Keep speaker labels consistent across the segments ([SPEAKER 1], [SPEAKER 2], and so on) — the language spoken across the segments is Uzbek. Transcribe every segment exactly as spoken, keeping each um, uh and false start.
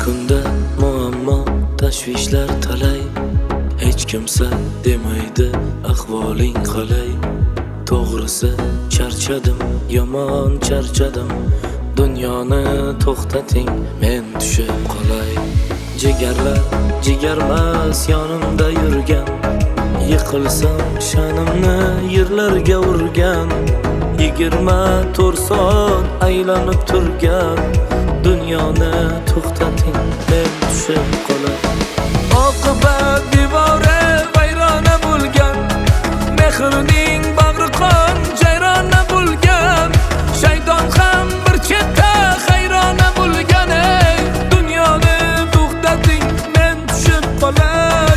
[SPEAKER 1] kunda muammo tashvishlar talay, hech kimsa demaydi ahvoling qalay. To'g'risi charchadim, yomon charchadim, dunyoni to'xtating, men tushib qolay. Jigarlar jigarmas yonimda yurgan, yiqilsam sha'nimni yerlarga urgan. Yigirma to'rt soat aylanib turgan, dunyoni to'xtating, men tushib qolay. Oqibat devori vayrona bo'lgan, mehrning bag'ri qon jayrona bo'lgan. Shayton ham bir chetda hayrona bo'lgan. Ey dunyoni to'xtating, men tushib qolay.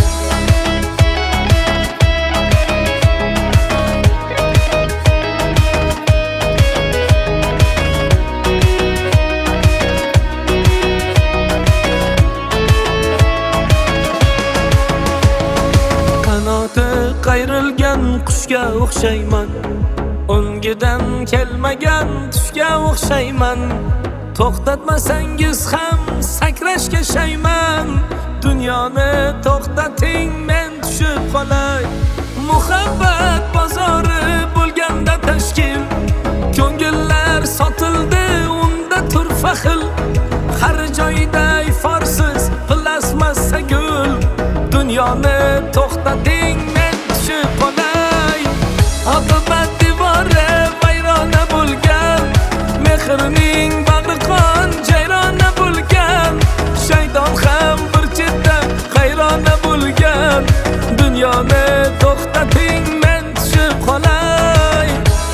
[SPEAKER 1] Qayrilgan qushga o'xshayman, o'ngidan kelmagan tushga o'xshayman. To'xtatmasangiz ham sakrashga shayman, dunyoni to'xtating, men tushib qolay. Muhabbat bozori bo'lganda tashkil, ko'ngillar sotildi unda turfa xil. Har joyda iforsiz plasmassa gul, dunyoni to'xtating, men tushib qolay. Oqibat devori vayrona bo'lgan, mehrning bag'ri qon jayrona bo'lgan. Shayton ham bir chetda hayrona bo'lgan, dunyoni to'xtating, men tushib qolay.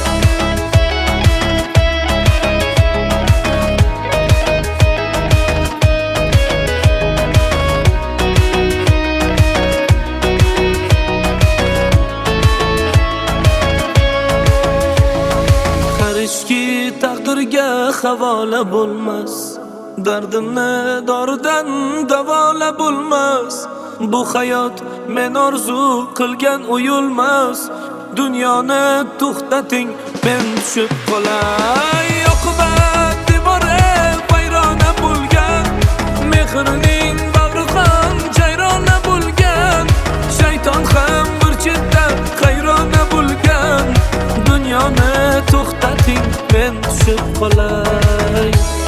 [SPEAKER 1] Qarishki taqdirga havola bo'lmas, dardimni doridan davola bo'lmas. Bu hayot men orzu qilgan o'yulmas, dunyoni to'xtating, men tushib qolay. Oqibat devori vayrona bo'lgan, mehrning bag'ri qon jayrona bo'lgan. Shayton ham bir chetda hayrona bo'lgan, dunyoni to'xtating, men tushib qolay.